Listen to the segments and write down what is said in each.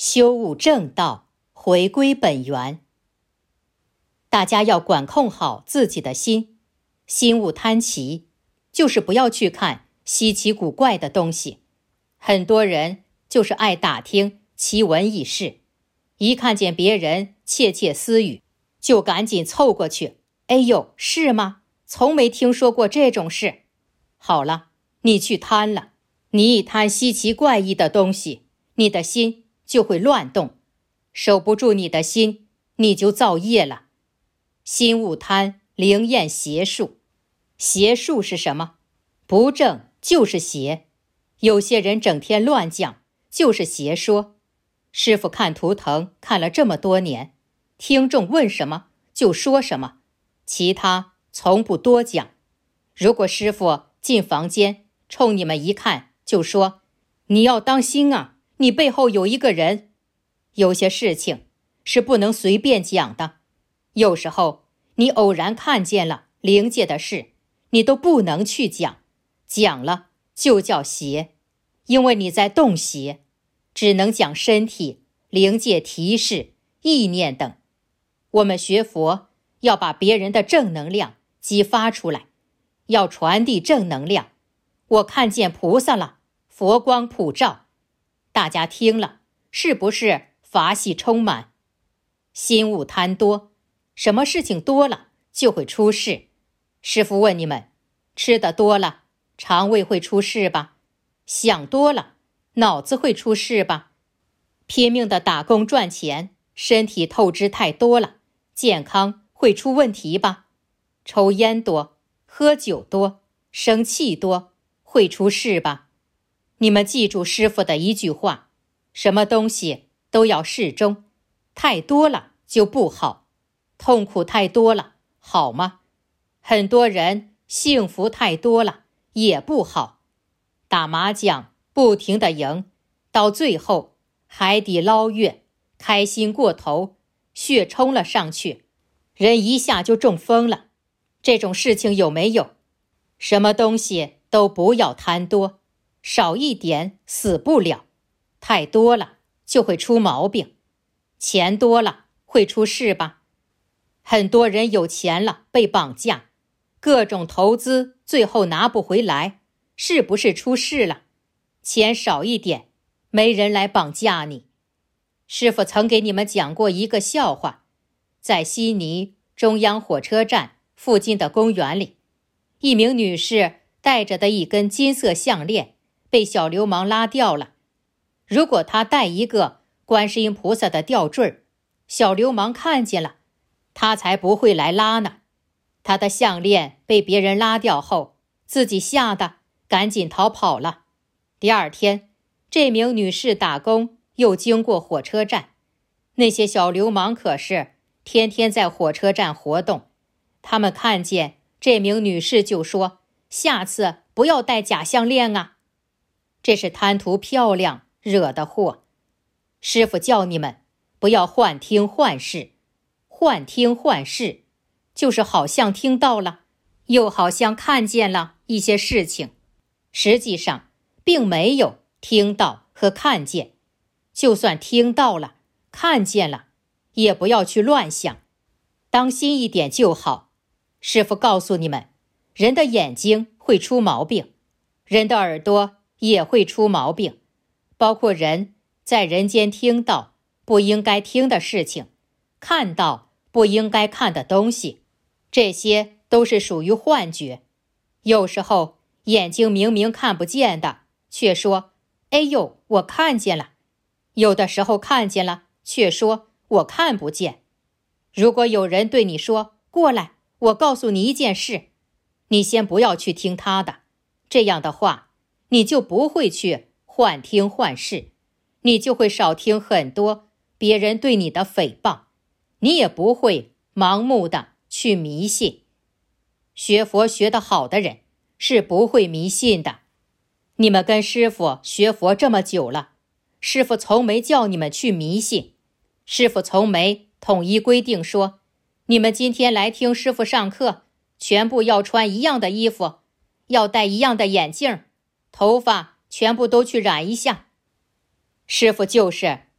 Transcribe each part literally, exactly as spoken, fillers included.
修悟正道，回归本源。大家要管控好自己的心，心勿贪奇，就是不要去看稀奇古怪的东西。很多人就是爱打听奇闻异事，一看见别人窃窃私语，就赶紧凑过去。哎呦，是吗？从没听说过这种事。好了，你去贪了，你一贪稀奇怪异的东西，你的心就会乱动，守不住你的心，你就造业了。心勿贪，灵验邪术。邪术是什么？不正就是邪。有些人整天乱讲，就是邪说。师父看图腾看了这么多年，听众问什么就说什么，其他从不多讲。如果师父进房间冲你们一看就说，你要当心啊，你背后有一个人。有些事情是不能随便讲的，有时候你偶然看见了灵界的事，你都不能去讲，讲了就叫邪，因为你在动邪，只能讲身体、灵界提示、意念等。我们学佛要把别人的正能量激发出来，要传递正能量。我看见菩萨了，佛光普照，大家听了是不是法喜充满？心勿贪多，什么事情多了就会出事。师父问你们，吃的多了，肠胃会出事吧？想多了，脑子会出事吧？拼命的打工赚钱，身体透支太多了，健康会出问题吧？抽烟多，喝酒多，生气多，会出事吧？你们记住师父的一句话，什么东西都要适中，太多了就不好。痛苦太多了，好吗？很多人幸福太多了，也不好。打麻将不停地赢，到最后海底捞月，开心过头，血冲了上去，人一下就中风了。这种事情有没有？什么东西都不要贪多，少一点死不了，太多了就会出毛病。钱多了会出事吧？很多人有钱了被绑架，各种投资最后拿不回来，是不是出事了？钱少一点，没人来绑架你。师父曾给你们讲过一个笑话，在悉尼中央火车站附近的公园里，一名女士戴着的一根金色项链被小流氓拉掉了。如果她戴一个观世音菩萨的吊坠，小流氓看见了，他才不会来拉呢。他的项链被别人拉掉后，自己吓得赶紧逃跑了。第二天，这名女士打工又经过火车站，那些小流氓可是天天在火车站活动，他们看见这名女士就说，下次不要戴假项链啊。这是贪图漂亮惹的祸。师父叫你们不要幻听幻视，幻听幻视就是好像听到了，又好像看见了一些事情，实际上并没有听到和看见。就算听到了看见了，也不要去乱想，当心一点就好。师父告诉你们，人的眼睛会出毛病，人的耳朵也会出毛病，包括人在人间听到不应该听的事情，看到不应该看的东西，这些都是属于幻觉。有时候眼睛明明看不见的，却说，哎呦，我看见了。有的时候看见了，却说我看不见。如果有人对你说，过来，我告诉你一件事，你先不要去听他的，这样的话，你就不会去幻听幻视，你就会少听很多别人对你的诽谤，你也不会盲目的去迷信。学佛学得好的人是不会迷信的。你们跟师父学佛这么久了，师父从没叫你们去迷信，师父从没统一规定说，你们今天来听师父上课，全部要穿一样的衣服，要戴一样的眼镜，头发全部都去染一下。师父就是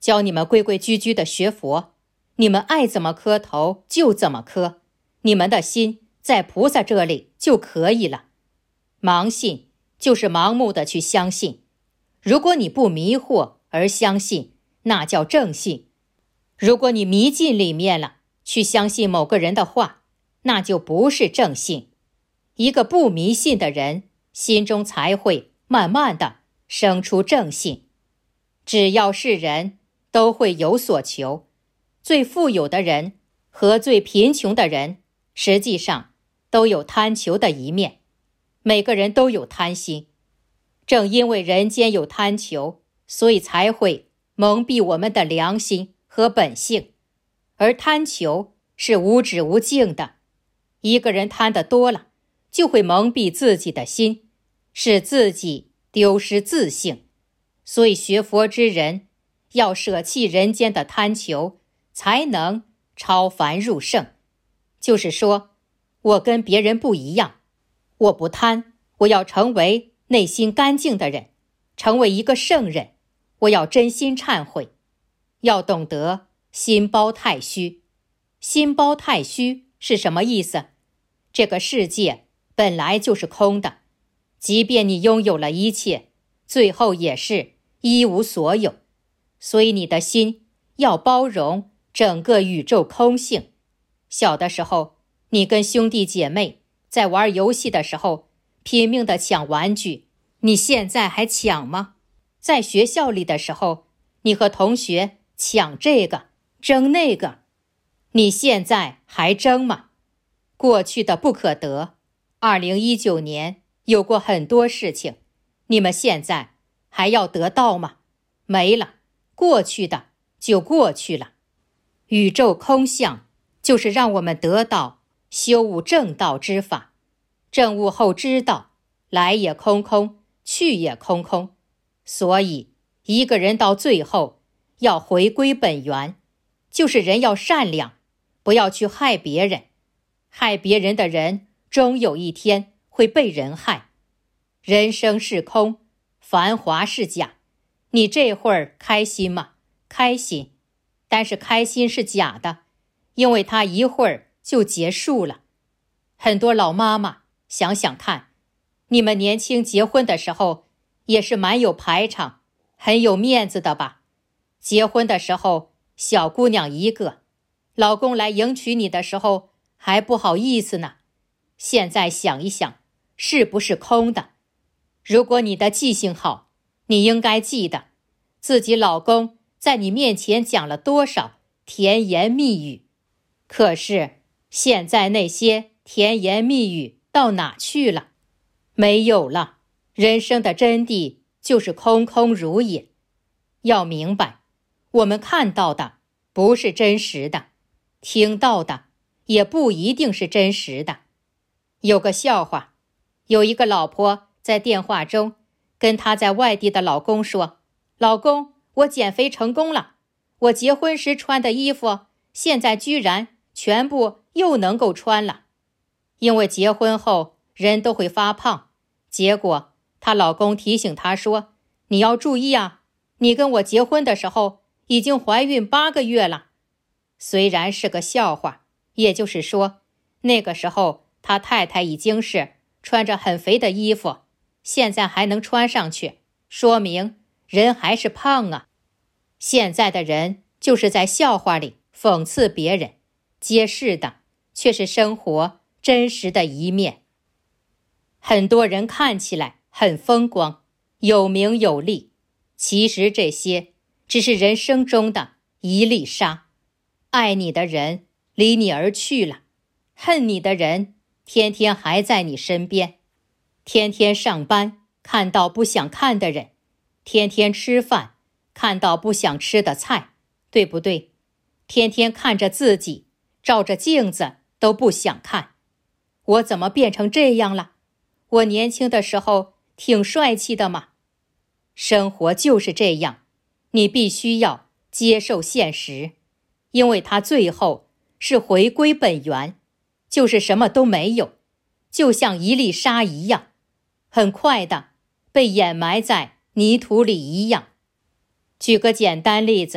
教你们规规矩矩的学佛，你们爱怎么磕头就怎么磕，你们的心在菩萨这里就可以了。盲信就是盲目的去相信，如果你不迷惑而相信，那叫正信。如果你迷进里面了，去相信某个人的话，那就不是正信。一个不迷信的人，心中才会慢慢的生出正信。只要是人，都会有所求。最富有的人和最贫穷的人，实际上都有贪求的一面。每个人都有贪心，正因为人间有贪求，所以才会蒙蔽我们的良心和本性。而贪求是无止无尽的，一个人贪得多了，就会蒙蔽自己的心，使自己丢失自性。所以学佛之人要舍弃人间的贪求，才能超凡入圣。就是说，我跟别人不一样，我不贪，我要成为内心干净的人，成为一个圣人。我要真心忏悔，要懂得心包太虚。心包太虚是什么意思？这个世界本来就是空的，即便你拥有了一切，最后也是一无所有。所以你的心要包容整个宇宙空性。小的时候，你跟兄弟姐妹在玩游戏的时候，拼命地抢玩具，你现在还抢吗？在学校里的时候，你和同学抢这个争那个，你现在还争吗？过去的不可得，二零一九年有过很多事情，你们现在还要得到吗？没了，过去的就过去了。宇宙空相就是让我们得到修悟正道之法。证悟后知道，来也空空，去也空空。所以一个人到最后要回归本源，就是人要善良，不要去害别人。害别人的人，终有一天会被人害。人生是空，繁华是假。你这会儿开心吗？开心，但是开心是假的，因为它一会儿就结束了。很多老妈妈想想看，你们年轻结婚的时候也是蛮有排场，很有面子的吧？结婚的时候小姑娘一个，老公来迎娶你的时候还不好意思呢。现在想一想，是不是空的？如果你的记性好，你应该记得自己老公在你面前讲了多少甜言蜜语。可是现在那些甜言蜜语到哪去了？没有了。人生的真谛就是空空如也。要明白，我们看到的不是真实的，听到的也不一定是真实的。有个笑话，有一个老婆在电话中跟她在外地的老公说，老公，我减肥成功了，我结婚时穿的衣服现在居然全部又能够穿了。因为结婚后人都会发胖，结果她老公提醒她说，你要注意啊，你跟我结婚的时候已经怀孕八个月了。虽然是个笑话，也就是说那个时候他太太已经是穿着很肥的衣服，现在还能穿上去，说明人还是胖啊。现在的人就是在笑话里讽刺别人，揭示的却是生活真实的一面。很多人看起来很风光，有名有利，其实这些只是人生中的一粒沙。爱你的人离你而去了，恨你的人天天还在你身边。天天上班看到不想看的人，天天吃饭看到不想吃的菜，对不对？天天看着自己，照着镜子都不想看。我怎么变成这样了？我年轻的时候挺帅气的嘛。生活就是这样，你必须要接受现实，因为它最后是回归本源，就是什么都没有，就像一粒沙一样，很快的被掩埋在泥土里一样。举个简单例子，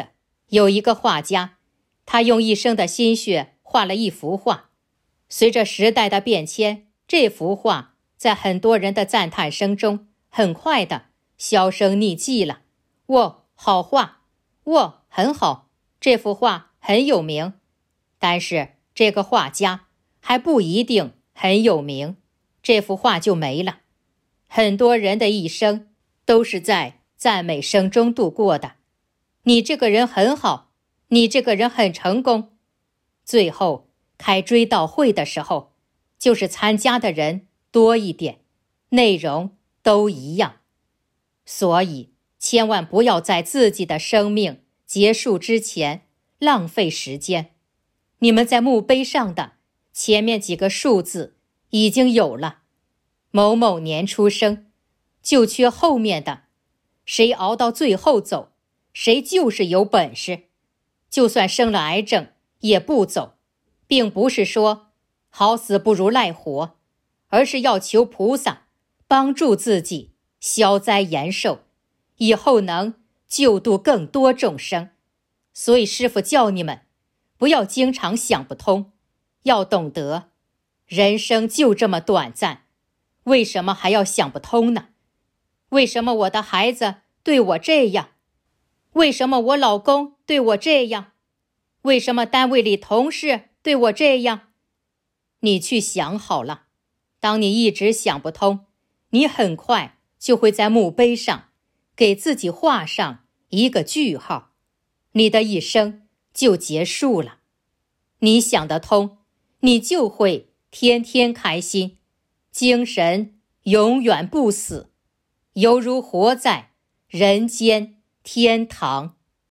有一个画家，他用一生的心血画了一幅画，随着时代的变迁，这幅画在很多人的赞叹声中很快的销声匿迹了。哇，好画！哇，很好！这幅画很有名。但是这个画家还不一定很有名，这幅画就没了。很多人的一生都是在赞美声中度过的。你这个人很好，你这个人很成功。最后开追悼会的时候，就是参加的人多一点，内容都一样。所以千万不要在自己的生命结束之前浪费时间。你们在墓碑上的前面几个数字已经有了，某某年出生，就缺后面的，谁熬到最后走，谁就是有本事。就算生了癌症也不走，并不是说好死不如赖活，而是要求菩萨帮助自己消灾延寿，以后能救度更多众生。所以师父教你们不要经常想不通，要懂得人生就这么短暂，为什么还要想不通呢？为什么我的孩子对我这样？为什么我老公对我这样？为什么单位里同事对我这样？你去想好了，当你一直想不通，你很快就会在墓碑上给自己画上一个句号，你的一生就结束了。你想得通，你就会天天开心，精神永远不死，犹如活在人间天堂。